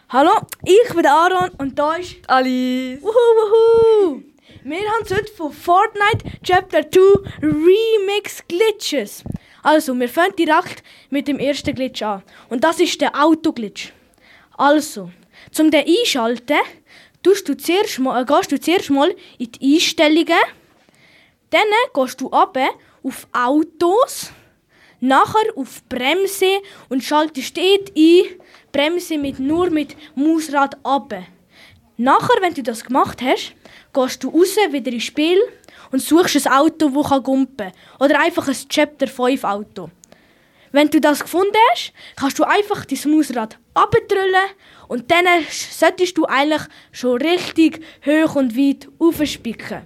Hallo, ich bin Aaron und da ist Alice. Wuhu. Wir haben es heute von Fortnite Chapter 2 Remix Glitches. Also, wir fangen direkt mit dem ersten Glitch an. Und das ist der Autoglitch. Also, zum den einschalten, gehst du zuerst mal in die Einstellungen. Dann gehst du runter auf Autos, nachher auf Bremse und schaltest dort ein, Bremse nur mit Mausrad runter. Nachher, wenn du das gemacht hast, gehst du raus, wieder ins Spiel und suchst ein Auto, das gumpen kann. Oder einfach ein Chapter 5 Auto. Wenn du das gefunden hast, kannst du einfach dein Mausrad runtertrüllen und dann solltest du eigentlich schon richtig hoch und weit aufspicken.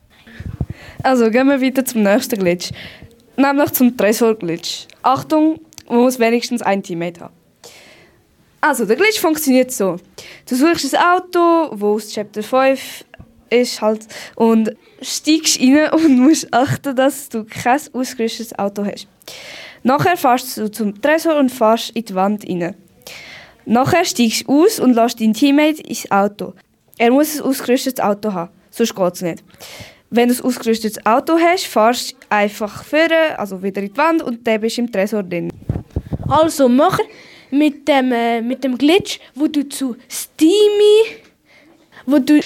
Also gehen wir weiter zum nächsten Glitch. Nämlich zum Tresor-Glitch. Achtung, man muss wenigstens ein Teammate haben. Also, der Glitch funktioniert so. Du suchst ein Auto, das aus Chapter 5 ist halt, und steigst rein und musst achten, dass du kein ausgerüstetes Auto hast. Nachher fährst du zum Tresor und fährst in die Wand rein. Nachher steigst du aus und lässt deinen Teammate ins Auto. Er muss ein ausgerüstetes Auto haben, sonst geht es nicht. Wenn du ein ausgerüstetes Auto hast, fährst du einfach vorne, also wieder in die Wand und dann bist du im Tresor drin. Also mach mit dem Glitch, wo du zu Steamy, wo du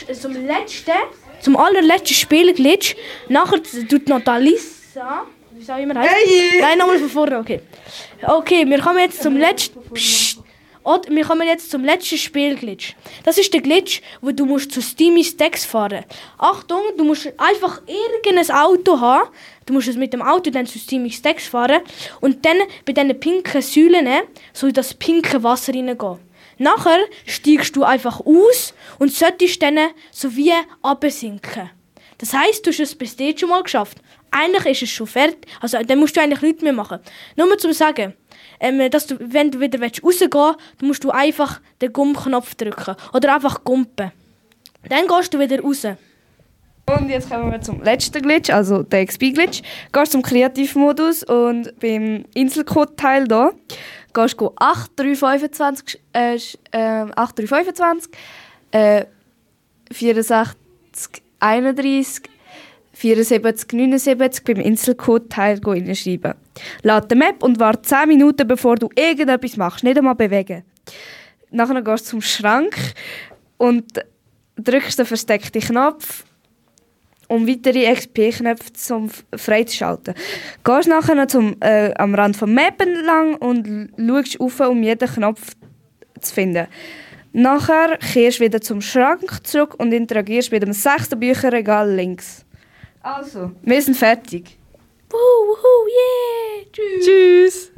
zum allerletzten Spielglitch, nachher tut noch Alissa, wie soll ich immer heißen? Hey. Nein, nochmal von vorne, okay. Okay, wir kommen jetzt zum letzten. Wir kommen jetzt zum letzten Spielglitch. Das ist der Glitch, wo du musst zu Steamy Stacks fahren. Achtung, du musst einfach irgendein Auto haben. Du musst es mit dem Auto dann zu Steamy Stacks fahren und dann bei diesen pinken Säulen so in das pinke Wasser reingehen. Nachher steigst du einfach aus und solltest dann so wie runtersinken. Das heisst, du hast es bis dort schon mal geschafft. Eigentlich ist es schon fertig. Also dann musst du eigentlich nichts mehr machen. Nur mal zum Sagen, dass du, wenn du wieder rausgehen willst, musst du einfach den Gummknopf drücken. Oder einfach gumpen. Dann gehst du wieder raus. Und jetzt kommen wir zum letzten Glitch, also der XP-Glitch. Gehst zum Kreativmodus und beim Inselcode-Teil hier gehst du 8325, 64, 31, 74, 79 beim Inselcode-Teil hinschreiben. Lade die Map und warte 10 Minuten, bevor du irgendetwas machst. Nicht einmal bewegen. Nachher gehst du zum Schrank und drückst den versteckten Knopf, um weitere XP-Knöpfe freizuschalten. Gehst nachher noch am Rand des Map entlang und schaust rauf, um jeden Knopf zu finden. Nachher kehrst du wieder zum Schrank zurück und interagierst mit dem 6. Bücherregal links. Also, wir sind fertig. Wuhu, yeah! Tschüss! Tschüss!